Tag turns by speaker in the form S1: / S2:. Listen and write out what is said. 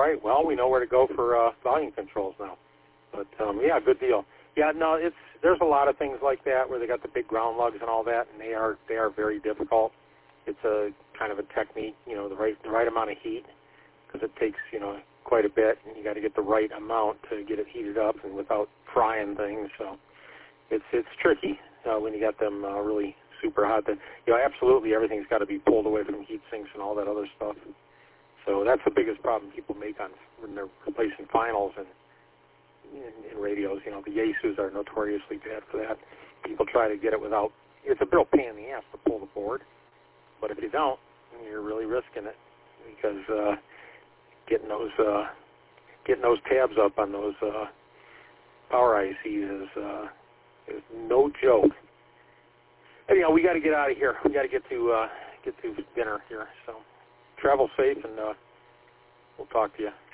S1: right. Well, we know where to go for volume controls now. But yeah, good deal. Yeah, no, there's a lot of things like that where they got the big ground lugs and all that, and they are very difficult. It's a kind of a technique, the right amount of heat, because it takes quite a bit, and you got to get the right amount to get it heated up and without frying things. So it's tricky when you got them really super hot. That absolutely everything's got to be pulled away from heat sinks and all that other stuff. So that's the biggest problem people make when they're replacing finals and in radios. The Yaesus are notoriously bad for that. People try to get it without. It's a real pain in the ass to pull the board, but if you don't, you're really risking it, because getting those tabs up on those power ICs is no joke. Anyhow, we got to get out of here. We got to get to dinner here. So travel safe, and we'll talk to you.